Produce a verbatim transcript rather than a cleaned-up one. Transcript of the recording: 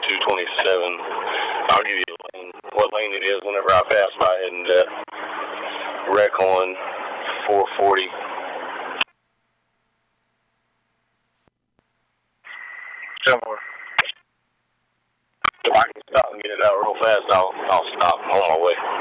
two twenty-seven. I'll give you a lane, what lane it is whenever I pass by heading to wreck on four forty. Somewhere. If I can stop and get it out real fast, I'll, I'll stop. I'm on my way.